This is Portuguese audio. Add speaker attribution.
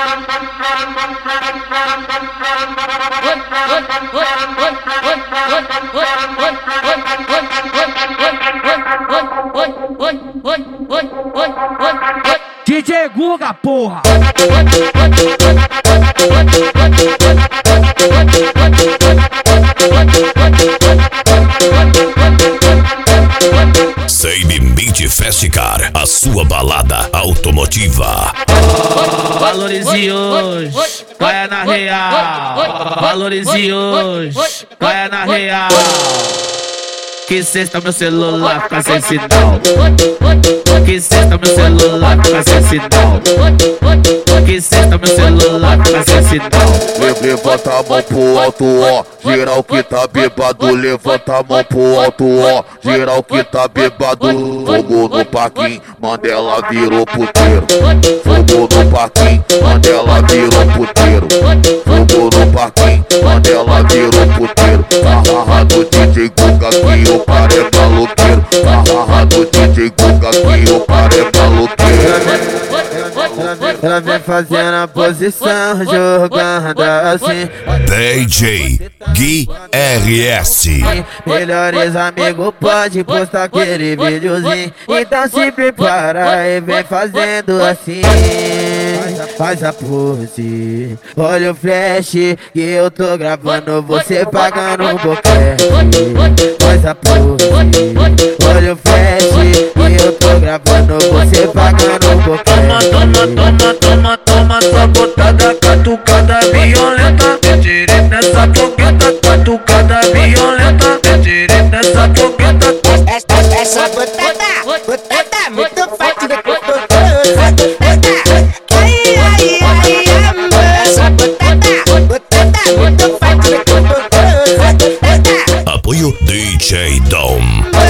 Speaker 1: DJ Guga, porra!
Speaker 2: Sem Limite Festicar, a sua balada automotiva.
Speaker 3: Valorize hoje, caia na real. Valorize hoje, caia na real. Que sexta meu celular fica sem sinal. Que sexta meu celular fica sem sinal. Que sexta meu celular fica sem sinal.
Speaker 4: Levanta a mão pro alto, ó. Geral que tá bêbado, levanta a mão pro alto, ó. Geral que tá bêbado. Fogo no parquinho, Mandela virou puteiro. Fogo no parquinho, Mandela virou puteiro. Fogo no parquinho, Mandela virou puteiro. Hahaha do DJ Guga que o cara é maluqueiro. Hahaha do DJ Guga que o cara é maluqueiro.
Speaker 5: Ela vem fazendo a posição, jogando assim.
Speaker 2: DJ Gui RS.
Speaker 5: Melhores amigos pode postar aquele videozinho. Então se prepara e vem fazendo assim. Faz a pose, olha o flash que eu tô gravando, você pagando um boquete. Faz a pose, olha o flash que eu tô gravando, você pagando um boquete.
Speaker 3: Toma sua botada, catucada violenta. Direito nessa fogueta, catucada violenta. Direito nessa fogueta.
Speaker 6: Essa botada muito forte da coisa. Essa botada muito forte da coisa.
Speaker 2: Apoio DJ Dom.